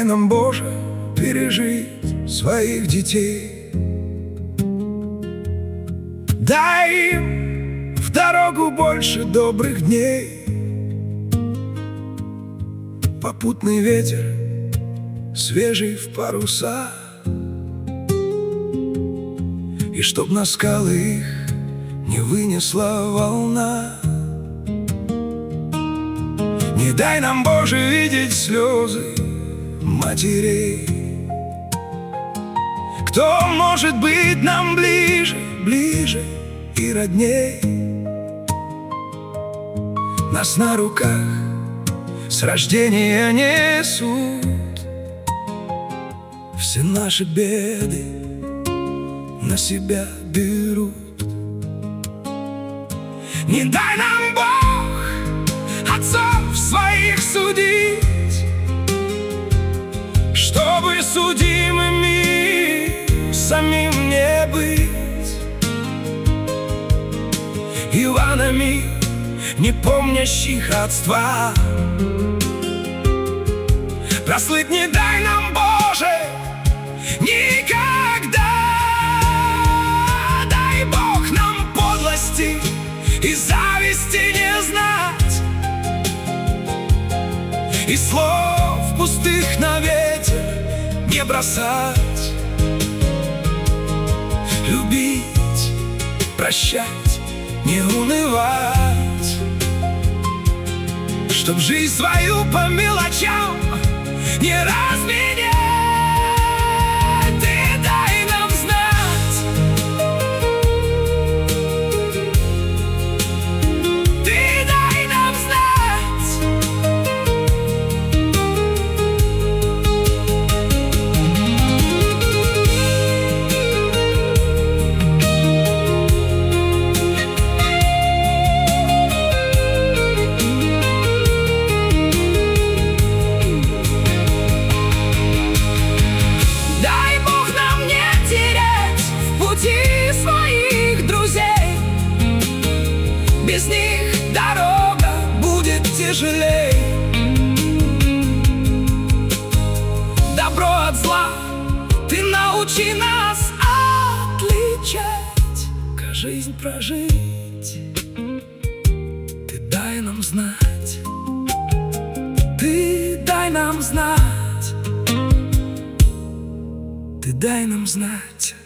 дай нам, Боже, пережить своих детей. Дай им в дорогу больше добрых дней. Попутный ветер, свежий в паруса, и чтоб на скалы их не вынесла волна. Не дай нам, Боже, видеть слезы матерей. Кто может быть нам ближе, ближе и родней? Нас на руках с рождения несут, все наши беды на себя берут. Не дай нам, Бог, отцов своих судить, чтобы судимыми самим не быть, Иванами, не помнящих родства. Прослыть не дай нам, Боже, никогда. Дай Бог нам подлости и зависти не знать, и слов пустых на ветер не бросать. Любить, прощать, не унывать, чтоб жизнь свою по мелочам не разменять. Ты дай нам знать, ты дай нам знать. Без них дорога будет тяжелей. Добро от зла ты научи нас отличать, как жизнь прожить. Ты дай нам знать, ты дай нам знать, ты дай нам знать.